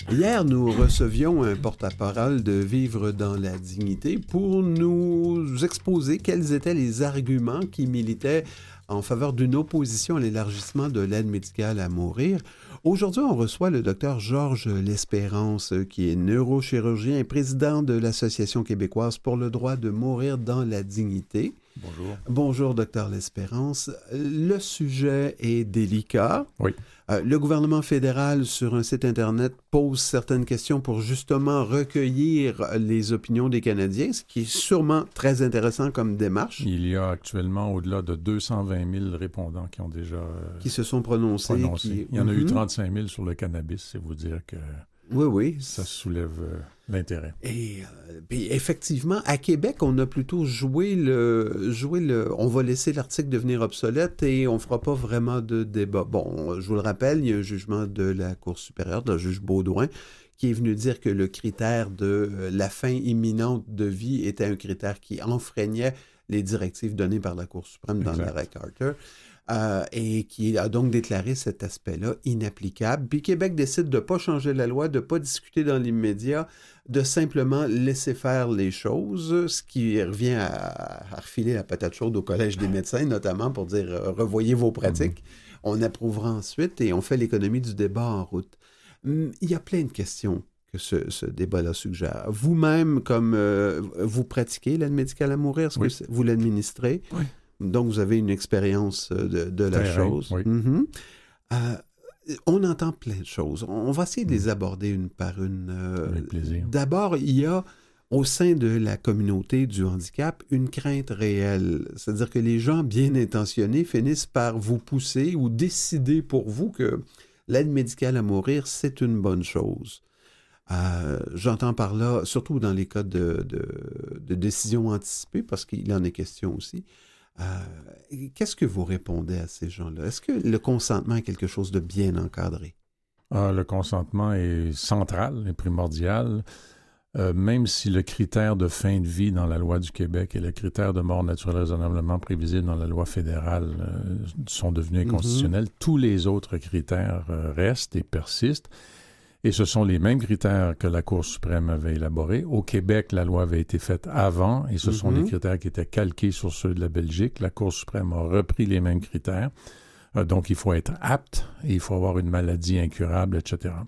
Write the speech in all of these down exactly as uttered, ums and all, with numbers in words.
Hier, nous recevions un porte-parole de Vivre dans la dignité pour nous exposer quels étaient les arguments qui militaient en faveur d'une opposition à l'élargissement de l'aide médicale à mourir. Aujourd'hui, on reçoit le docteur Georges L'Espérance, qui est neurochirurgien et président de l'Association québécoise pour le droit de mourir dans la dignité. Bonjour. Bonjour, docteur L'Espérance. Le sujet est délicat. Oui. Euh, le gouvernement fédéral, sur un site Internet, pose certaines questions pour justement recueillir les opinions des Canadiens, ce qui est sûrement très intéressant comme démarche. Il y a actuellement au-delà de deux cent vingt mille répondants qui ont déjà euh, qui se sont prononcés. prononcés. Qui... Il y en a mm-hmm. eu trente-cinq mille sur le cannabis, c'est vous dire que oui, oui. ça soulève euh, l'intérêt. Et euh, puis effectivement, à Québec, on a plutôt joué le, joué le... On va laisser l'article devenir obsolète et on ne fera pas vraiment de débat. Bon, je vous le rappelle, il y a un jugement de la Cour supérieure, de la juge Baudouin, qui est venu dire que le critère de la fin imminente de vie était un critère qui enfreignait les directives données par la Cour suprême dans exact. l'arrêt Carter. Euh, et qui a donc déclaré cet aspect-là inapplicable. Puis Québec décide de ne pas changer la loi, de ne pas discuter dans l'immédiat, de simplement laisser faire les choses, ce qui revient à, à refiler la patate chaude au Collège des médecins, notamment pour dire euh, « revoyez vos pratiques mm-hmm. ». On approuvera ensuite et on fait l'économie du débat en route. Il y a plein de questions que ce, ce débat-là suggère. Vous-même, comme euh, vous pratiquez l'aide médicale à mourir, est-ce oui. que vous l'administrez? Oui. Donc, vous avez une expérience de, de la Très chose. oui. Mm-hmm. Euh, on entend plein de choses. On va essayer de les aborder une par une. Euh, Avec plaisir. D'abord, il y a au sein de la communauté du handicap une crainte réelle. C'est-à-dire que les gens bien intentionnés finissent par vous pousser ou décider pour vous que l'aide médicale à mourir, c'est une bonne chose. Euh, j'entends par là, surtout dans les cas de, de, de décision anticipée, parce qu'il en est question aussi. Euh, qu'est-ce que vous répondez à ces gens-là? Est-ce que le consentement est quelque chose de bien encadré? Ah, le consentement est central et primordial, euh, même si le critère de fin de vie dans la loi du Québec et le critère de mort naturelle raisonnablement prévisible dans la loi fédérale euh, sont devenus inconstitutionnels. Mm-hmm. Tous les autres critères euh, restent et persistent. Et ce sont les mêmes critères que la Cour suprême avait élaborés. Au Québec, la loi avait été faite avant et ce mm-hmm. sont les critères qui étaient calqués sur ceux de la Belgique. La Cour suprême a repris les mêmes critères. Euh, donc, il faut être apte et il faut avoir une maladie incurable, et cetera.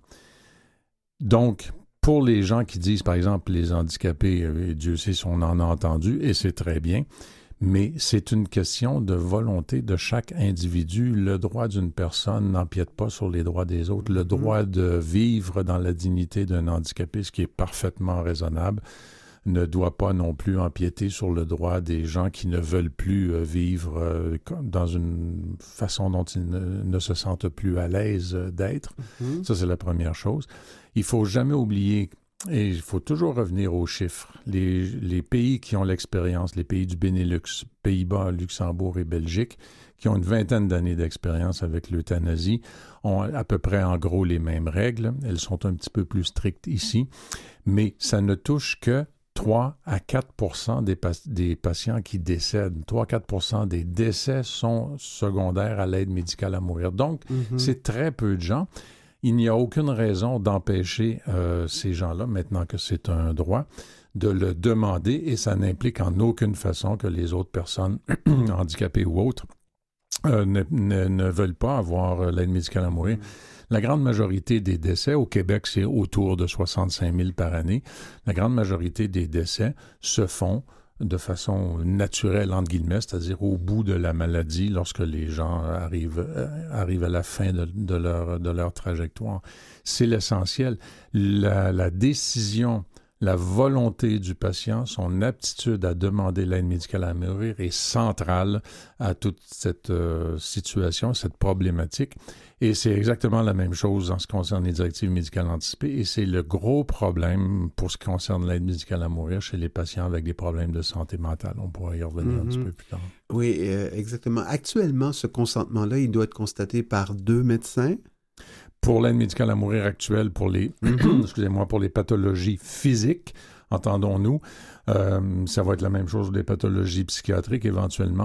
Donc, pour les gens qui disent, par exemple, les handicapés, euh, Dieu sait si on en a entendu, et c'est très bien, mais c'est une question de volonté de chaque individu. Le droit d'une personne n'empiète pas sur les droits des autres. Le droit de vivre dans la dignité d'un handicapé, ce qui est parfaitement raisonnable, ne doit pas non plus empiéter sur le droit des gens qui ne veulent plus vivre dans une façon dont ils ne, ne se sentent plus à l'aise d'être. Mm-hmm. Ça, c'est la première chose. Il ne faut jamais oublier... Et il faut toujours revenir aux chiffres. Les, les pays qui ont l'expérience, les pays du Benelux, Pays-Bas, Luxembourg et Belgique, qui ont une vingtaine d'années d'expérience avec l'euthanasie, ont à peu près en gros les mêmes règles. Elles sont un petit peu plus strictes ici, mais ça ne touche que trois à quatre pour cent des, pa- des patients qui décèdent. trois à quatre pour cent des décès sont secondaires à l'aide médicale à mourir. Donc, mm-hmm. c'est très peu de gens. Il n'y a aucune raison d'empêcher euh, ces gens-là, maintenant que c'est un droit, de le demander et ça n'implique en aucune façon que les autres personnes handicapées ou autres euh, ne, ne, ne veulent pas avoir l'aide médicale à mourir. La grande majorité des décès, au Québec, c'est autour de soixante-cinq mille par année. La grande majorité des décès se font de façon naturelle, entre guillemets, c'est-à-dire au bout de la maladie, lorsque les gens arrivent, euh, arrivent à la fin de, de, leur, de leur trajectoire. C'est l'essentiel. La, la décision, la volonté du patient, son aptitude à demander l'aide médicale à mourir est centrale à toute cette euh, situation, cette problématique. Et c'est exactement la même chose en ce qui concerne les directives médicales anticipées. Et c'est le gros problème pour ce qui concerne l'aide médicale à mourir chez les patients avec des problèmes de santé mentale. On pourra y revenir mm-hmm. un petit peu plus tard. Oui, euh, exactement. Actuellement, ce consentement-là, il doit être constaté par deux médecins. Pour l'aide médicale à mourir actuelle, pour les, excusez-moi, pour les pathologies physiques, entendons-nous, euh, ça va être la même chose pour les pathologies psychiatriques éventuellement,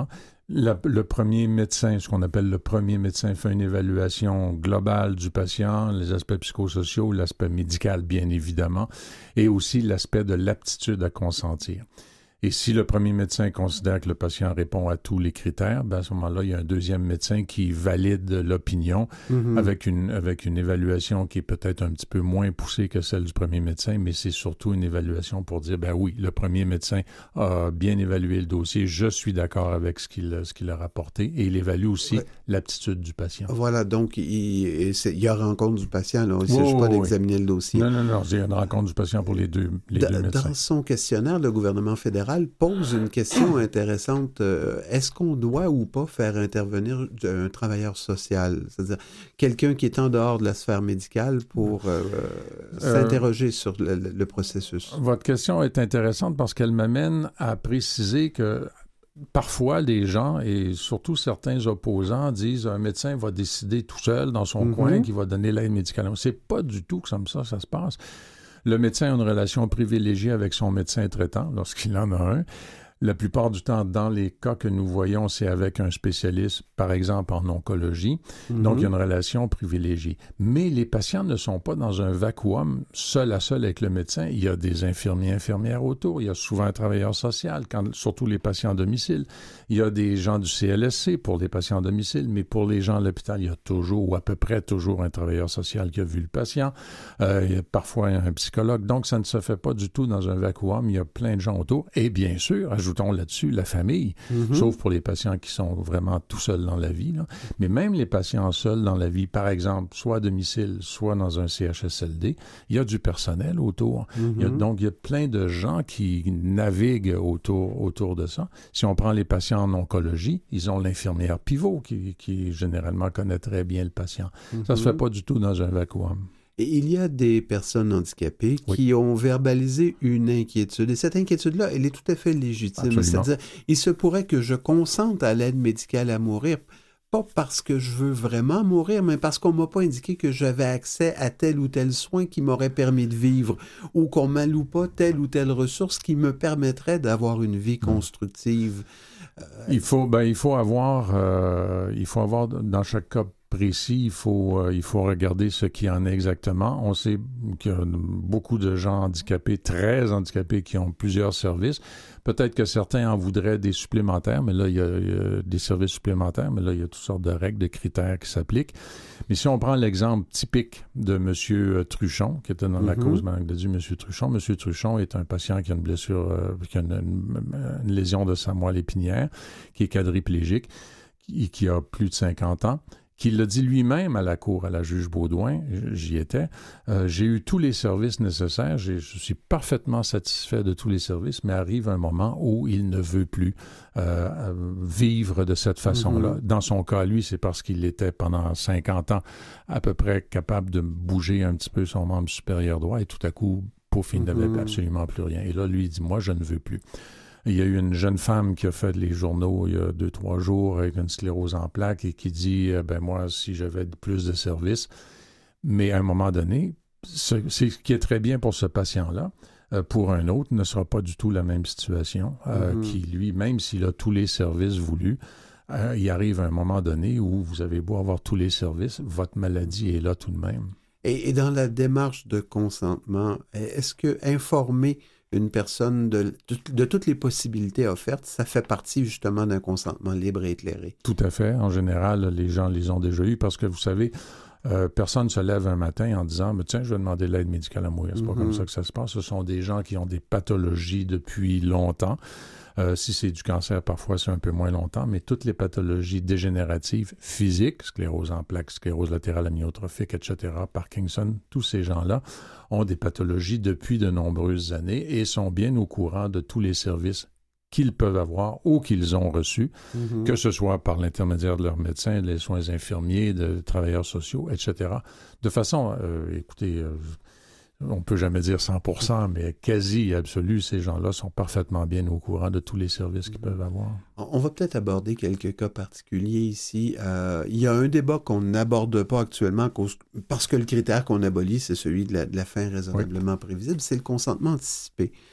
La, le premier médecin, ce qu'on appelle le premier médecin, fait une évaluation globale du patient, les aspects psychosociaux, l'aspect médical, bien évidemment, et aussi l'aspect de l'aptitude à consentir. Et si le premier médecin considère que le patient répond à tous les critères, ben à ce moment-là, il y a un deuxième médecin qui valide l'opinion mm-hmm. avec une, avec une évaluation qui est peut-être un petit peu moins poussée que celle du premier médecin, mais c'est surtout une évaluation pour dire, ben oui, le premier médecin a bien évalué le dossier, je suis d'accord avec ce qu'il, ce qu'il a rapporté, et il évalue aussi ouais. l'aptitude du patient. Voilà, donc il, il y a rencontre du patient, là. Il ne s'agit oh, pas d'examiner oui. le dossier. Non, non, non, il y a une rencontre du patient pour les deux, les da, deux médecins. Dans son questionnaire, le gouvernement fédéral pose une question intéressante. Euh, est-ce qu'on doit ou pas faire intervenir un travailleur social? C'est-à-dire quelqu'un qui est en dehors de la sphère médicale pour euh, euh, s'interroger sur le, le processus? Votre question est intéressante parce qu'elle m'amène à préciser que parfois, les gens, et surtout certains opposants, disent un médecin va décider tout seul dans son mm-hmm. coin qu'il va donner l'aide médicale. C'est pas du tout comme ça ça se passe. Le médecin a une relation privilégiée avec son médecin traitant lorsqu'il en a un. La plupart du temps, dans les cas que nous voyons, c'est avec un spécialiste, par exemple en oncologie. Mm-hmm. Donc, il y a une relation privilégiée. Mais les patients ne sont pas dans un vacuum seul à seul avec le médecin. Il y a des infirmiers, infirmières autour. Il y a souvent un travailleur social, quand, surtout les patients à domicile. Il y a des gens du C L S C pour les patients à domicile. Mais pour les gens à l'hôpital, il y a toujours, ou à peu près toujours, un travailleur social qui a vu le patient. Euh, il y a parfois un psychologue. Donc, ça ne se fait pas du tout dans un vacuum. Il y a plein de gens autour. Et bien sûr, ajoutons là-dessus la famille, mm-hmm. sauf pour les patients qui sont vraiment tout seuls dans la vie. Là. Mais même les patients seuls dans la vie, par exemple, soit à domicile, soit dans un C H S L D, il y a du personnel autour. Mm-hmm. Il y a, donc, il y a plein de gens qui naviguent autour, autour de ça. Si on prend les patients en oncologie, ils ont l'infirmière pivot qui, qui généralement connaît très bien le patient. Mm-hmm. Ça ne se fait pas du tout dans un vacuum. Et il y a des personnes handicapées oui. qui ont verbalisé une inquiétude. Et cette inquiétude-là, elle est tout à fait légitime. Absolument. C'est-à-dire, il se pourrait que je consente à l'aide médicale à mourir, pas parce que je veux vraiment mourir, mais parce qu'on ne m'a pas indiqué que j'avais accès à tel ou tel soin qui m'aurait permis de vivre, ou qu'on ne m'alloue pas telle ou telle ressource qui me permettrait d'avoir une vie constructive. Euh, il faut, ben, il faut avoir, euh, il faut avoir dans chaque cas précis, il faut, euh, il faut regarder ce qu'il y en est exactement. On sait qu'il y a beaucoup de gens handicapés, très handicapés, qui ont plusieurs services. Peut-être que certains en voudraient des supplémentaires, mais là, il y a, il y a des services supplémentaires, mais là, il y a toutes sortes de règles, de critères qui s'appliquent. Mais si on prend l'exemple typique de M. Truchon, qui était dans mm-hmm. la cause maladie, M. Truchon, M. Truchon est un patient qui a une blessure, euh, qui a une, une, une lésion de sa moelle épinière, qui est quadriplégique, qui, qui a plus de cinquante ans, qui l'a dit lui-même à la cour, à la juge Baudouin, j'y étais, euh, j'ai eu tous les services nécessaires, j'ai, je suis parfaitement satisfait de tous les services, mais arrive un moment où il ne veut plus euh, vivre de cette façon-là. Mm-hmm. Dans son cas, lui, c'est parce qu'il était pendant cinquante ans à peu près capable de bouger un petit peu son membre supérieur droit, et tout à coup, pouf, il mm-hmm. n'avait absolument plus rien. Et là, lui, il dit, moi, je ne veux plus. Il y a eu une jeune femme qui a fait les journaux il y a deux, trois jours avec une sclérose en plaques et qui dit « ben moi, si j'avais plus de services », mais à un moment donné, ce, c'est ce qui est très bien pour ce patient-là, euh, pour un autre, ne sera pas du tout la même situation, euh, mm-hmm. qui lui, même s'il a tous les services voulus, euh, il arrive à un moment donné où vous avez beau avoir tous les services, votre maladie est là tout de même. Et, et dans la démarche de consentement, est-ce que informer une personne de, de, de toutes les possibilités offertes, ça fait partie justement d'un consentement libre et éclairé? Tout à fait. En général, les gens les ont déjà eus parce que vous savez, euh, personne ne se lève un matin en disant « Tiens, je vais demander de l'aide médicale à mourir. » C'est mm-hmm. pas comme ça que ça se passe. Ce sont des gens qui ont des pathologies depuis longtemps. Euh, si c'est du cancer, parfois c'est un peu moins longtemps, mais toutes les pathologies dégénératives physiques, sclérose en plaques, sclérose latérale amyotrophique, et cetera, Parkinson, tous ces gens-là ont des pathologies depuis de nombreuses années et sont bien au courant de tous les services qu'ils peuvent avoir ou qu'ils ont reçus, mm-hmm. que ce soit par l'intermédiaire de leur médecin, des soins infirmiers, de travailleurs sociaux, et cetera. De façon, euh, écoutez, euh, on ne peut jamais dire cent pour cent, mais quasi absolu, ces gens-là sont parfaitement bien au courant de tous les services qu'ils peuvent avoir. On va peut-être aborder quelques cas particuliers ici. Euh, il y a un débat qu'on n'aborde pas actuellement parce que le critère qu'on abolit, c'est celui de la, de la fin raisonnablement oui. prévisible, c'est le consentement anticipé. Oui.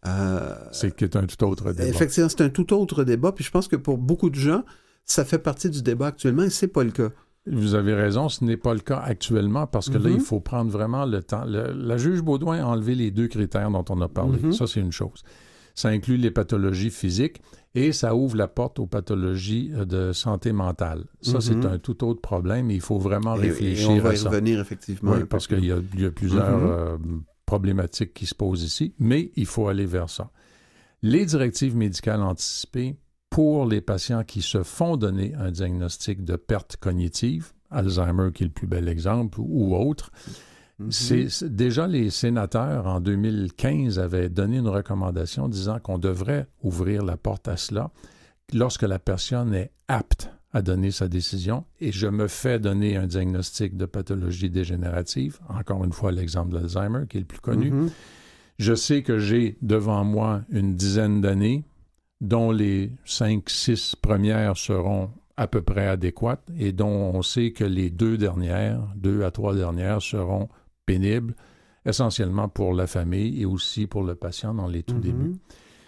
Euh, c'est un tout autre débat. Effectivement, c'est un tout autre débat. Puis je pense que pour beaucoup de gens, ça fait partie du débat actuellement et c'est pas le cas. Vous avez raison, ce n'est pas le cas actuellement parce que mm-hmm. là, il faut prendre vraiment le temps. Le, la juge Baudouin a enlevé les deux critères dont on a parlé. Mm-hmm. Ça, c'est une chose. Ça inclut les pathologies physiques et ça ouvre la porte aux pathologies de santé mentale. Ça, mm-hmm. c'est un tout autre problème et il faut vraiment et, réfléchir et on va à y ça. revenir, effectivement. Oui, parce qu'il y a, il y a plusieurs mm-hmm. euh, problématiques qui se posent ici, mais il faut aller vers ça. Les directives médicales anticipées pour les patients qui se font donner un diagnostic de perte cognitive, Alzheimer qui est le plus bel exemple, ou autre, mm-hmm. c'est, c'est, déjà les sénateurs en deux mille quinze avaient donné une recommandation disant qu'on devrait ouvrir la porte à cela lorsque la personne est apte à donner sa décision et je me fais donner un diagnostic de pathologie dégénérative, encore une fois l'exemple de l'Alzheimer qui est le plus connu. Mm-hmm. Je sais que j'ai devant moi une dizaine d'années dont les cinq, six premières seront à peu près adéquates et dont on sait que les deux dernières, deux à trois dernières seront pénibles, essentiellement pour la famille et aussi pour le patient dans les tout mm-hmm. débuts.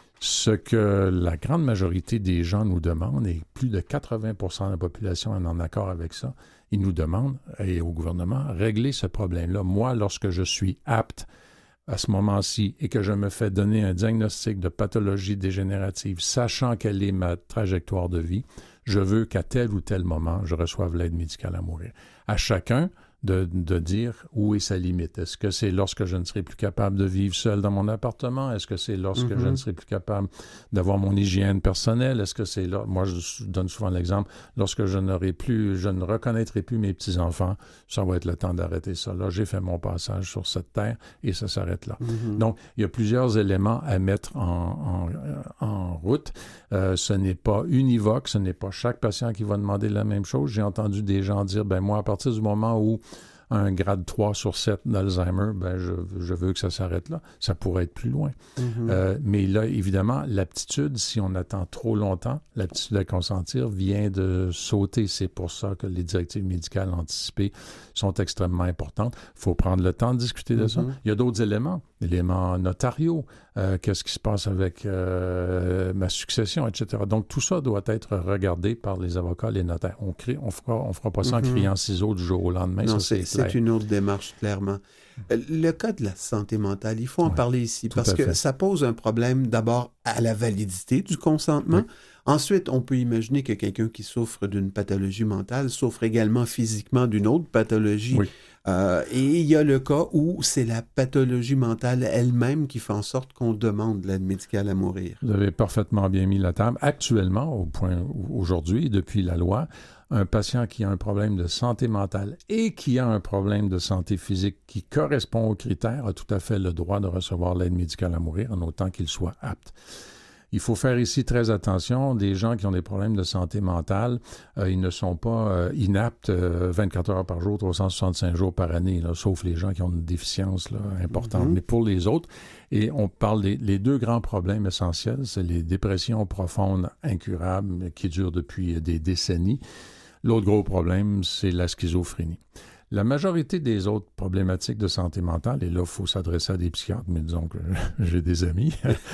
Ce que la grande majorité des gens nous demandent, et plus de quatre-vingts pour cent de la population est en accord avec ça, ils nous demandent, et au gouvernement, régler ce problème-là. Moi, lorsque je suis apte à ce moment-ci et que je me fais donner un diagnostic de pathologie dégénérative, sachant quelle est ma trajectoire de vie, je veux qu'à tel ou tel moment, je reçoive l'aide médicale à mourir. À chacun de, de dire où est sa limite. Est-ce que c'est lorsque je ne serai plus capable de vivre seul dans mon appartement? Est-ce que c'est lorsque mm-hmm. je ne serai plus capable d'avoir mon hygiène personnelle? Est-ce que c'est là? Moi, je donne souvent l'exemple, lorsque je n'aurai plus, je ne reconnaîtrai plus mes petits-enfants, ça va être le temps d'arrêter ça. Là, j'ai fait mon passage sur cette terre et ça s'arrête là. Mm-hmm. Donc, il y a plusieurs éléments à mettre en, en, en route. Euh, ce n'est pas univoque, ce n'est pas chaque patient qui va demander la même chose. J'ai entendu des gens dire, ben moi, à partir du moment où un grade trois sur sept d'Alzheimer, ben je, je veux que ça s'arrête là. Ça pourrait être plus loin. Mm-hmm. Euh, mais là, évidemment, l'aptitude, si on attend trop longtemps, l'aptitude à consentir vient de sauter. C'est pour ça que les directives médicales anticipées sont extrêmement importantes. Il faut prendre le temps de discuter de mm-hmm. ça. Il y a d'autres éléments, éléments notariaux. Euh, qu'est-ce qui se passe avec euh, ma succession, et cetera. Donc, tout ça doit être regardé par les avocats, les notaires. On ne on fera, on fera pas ça mm-hmm. en criant ciseaux du jour au lendemain. Non, ça, c'est, c'est, c'est une autre démarche, clairement. Le cas de la santé mentale, il faut en oui, parler ici parce que fait. ça pose un problème d'abord à la validité du consentement. Oui. Ensuite, on peut imaginer que quelqu'un qui souffre d'une pathologie mentale souffre également physiquement d'une autre pathologie. Oui. Euh, et il y a le cas où c'est la pathologie mentale elle-même qui fait en sorte qu'on demande l'aide médicale à mourir. Vous avez parfaitement bien mis la table. Actuellement, au point aujourd'hui, depuis la loi, un patient qui a un problème de santé mentale et qui a un problème de santé physique qui correspond aux critères a tout à fait le droit de recevoir l'aide médicale à mourir en autant qu'il soit apte. Il faut faire ici très attention. Des gens qui ont des problèmes de santé mentale, euh, ils ne sont pas euh, inaptes euh, vingt-quatre heures par jour, trois cent soixante-cinq jours par année, là, sauf les gens qui ont une déficience là, importante. Mm-hmm. Mais pour les autres, et on parle des les deux grands problèmes essentiels, c'est les dépressions profondes incurables qui durent depuis des décennies. L'autre gros problème, c'est la schizophrénie. La majorité des autres problématiques de santé mentale, et là, il faut s'adresser à des psychiatres, mais disons que j'ai des amis,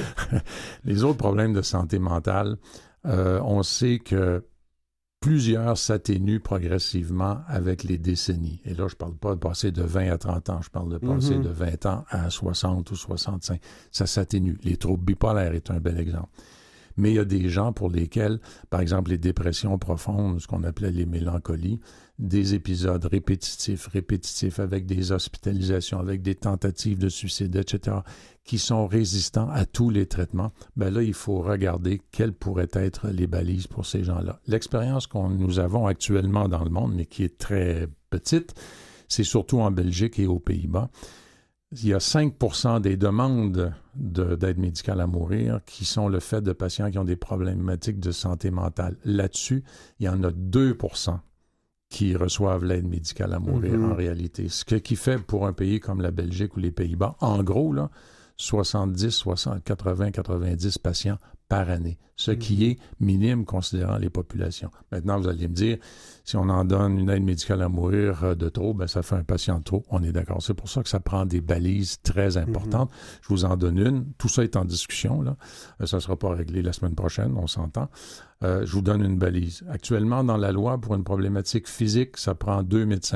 les autres problèmes de santé mentale, euh, on sait que plusieurs s'atténuent progressivement avec les décennies. Et là, je ne parle pas de passer de vingt à trente ans, je parle de passer mm-hmm. de vingt ans à soixante ou soixante-cinq. Ça s'atténue. Les troubles bipolaires est un bel exemple. Mais il y a des gens pour lesquels, par exemple, les dépressions profondes, ce qu'on appelait les mélancolies, des épisodes répétitifs, répétitifs, avec des hospitalisations, avec des tentatives de suicide, et cetera, qui sont résistants à tous les traitements, ben là, il faut regarder quelles pourraient être les balises pour ces gens-là. L'expérience que nous avons actuellement dans le monde, mais qui est très petite, c'est surtout en Belgique et aux Pays-Bas. Il y a cinq pour cent des demandes de, d'aide médicale à mourir qui sont le fait de patients qui ont des problématiques de santé mentale. Là-dessus, il y en a deux pour cent qui reçoivent l'aide médicale à mourir mm-hmm. en réalité. Ce qui fait pour un pays comme la Belgique ou les Pays-Bas, en gros, là, soixante-dix, soixante, quatre-vingts, quatre-vingt-dix patients par année, ce Mm-hmm. qui est minime considérant les populations. Maintenant, vous allez me dire, si on en donne une aide médicale à mourir de trop, ben ça fait un patient de trop. On est d'accord. C'est pour ça que ça prend des balises très importantes. Mm-hmm. Je vous en donne une. Tout ça est en discussion, là. Ça ne sera pas réglé la semaine prochaine, on s'entend. Euh, je vous donne une balise. Actuellement, dans la loi, pour une problématique physique, ça prend deux médecins.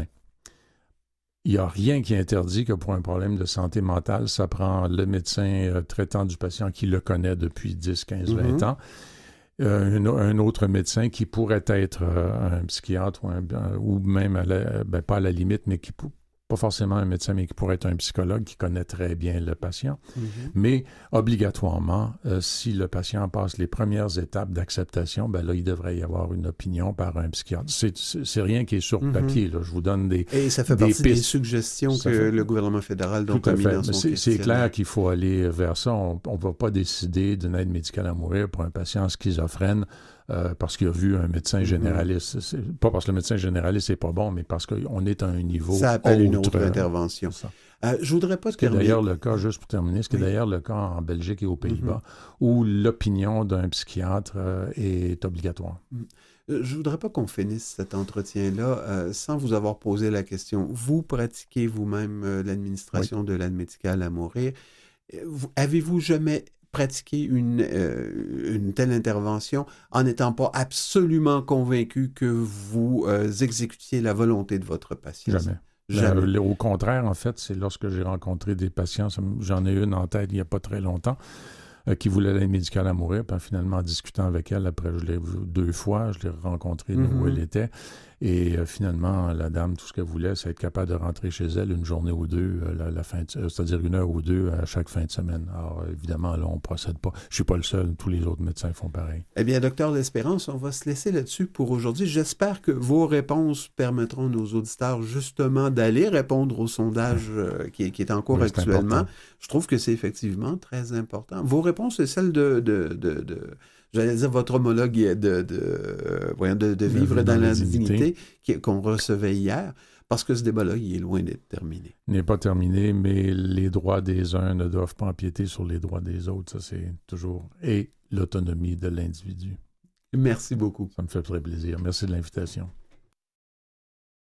Il n'y a rien qui interdit que pour un problème de santé mentale, ça prend le médecin euh, traitant du patient qui le connaît depuis dix, quinze, vingt mm-hmm. ans, euh, un, un autre médecin qui pourrait être euh, un psychiatre ou, un, ou même, à la, ben, pas à la limite, mais qui peut pas forcément un médecin, mais qui pourrait être un psychologue qui connaît très bien le patient. Mm-hmm. Mais obligatoirement, euh, si le patient passe les premières étapes d'acceptation, ben là, il devrait y avoir une opinion par un psychiatre. C'est, c'est, c'est rien qui est sur mm-hmm. papier, là. Je vous donne des Et ça fait des partie pistes. des suggestions ça que fait... le gouvernement fédéral donc, a mis dans son c'est, questionnaire. c'est clair qu'il faut aller vers ça. On ne va pas décider d'une aide médicale à mourir pour un patient schizophrène Euh, parce qu'il a vu un médecin généraliste. Mm-hmm. C'est pas parce que le médecin généraliste n'est pas bon, mais parce qu'on est à un niveau Ça appelle autre. une autre intervention. Euh, je voudrais pas ce qui est terminer. d'ailleurs le cas, juste pour terminer, ce qui oui. est d'ailleurs le cas en Belgique et aux Pays-Bas, mm-hmm. où l'opinion d'un psychiatre euh, est obligatoire. Mm-hmm. Je voudrais pas qu'on finisse cet entretien-là euh, sans vous avoir posé la question. Vous pratiquez vous-même euh, l'administration oui. de l'aide médicale à mourir. Vous, avez-vous jamais pratiquer une, euh, une telle intervention en n'étant pas absolument convaincu que vous euh, exécutiez la volonté de votre patient? Jamais. Jamais. Euh, au contraire, en fait, c'est lorsque j'ai rencontré des patients, j'en ai une en tête il n'y a pas très longtemps, euh, qui voulait l'aide médicale à mourir, puis finalement, en discutant avec elle, après, je l'ai vue deux fois, je l'ai rencontrée mm-hmm. où elle était, et euh, finalement, la dame, tout ce qu'elle voulait, c'est être capable de rentrer chez elle une journée ou deux, euh, la, la fin de, euh, c'est-à-dire une heure ou deux à chaque fin de semaine. Alors, évidemment, là, on ne procède pas. Je ne suis pas le seul, tous les autres médecins font pareil. Eh bien, docteur L'Espérance, on va se laisser là-dessus pour aujourd'hui. J'espère que vos réponses permettront à nos auditeurs justement d'aller répondre au sondage euh, qui, est, qui est en cours oui, actuellement. Important. Je trouve que c'est effectivement très important. Vos réponses, c'est celle de... de, de, de j'allais dire votre homologue de, de, de, voyons, de, de vivre dans, dans la dignité, dignité qu'on recevait hier, parce que ce débat-là, il est loin d'être terminé. Il n'est pas terminé, mais les droits des uns ne doivent pas empiéter sur les droits des autres. Ça, c'est toujours... Et l'autonomie de l'individu. Merci beaucoup. Ça me fait très plaisir. Merci de l'invitation.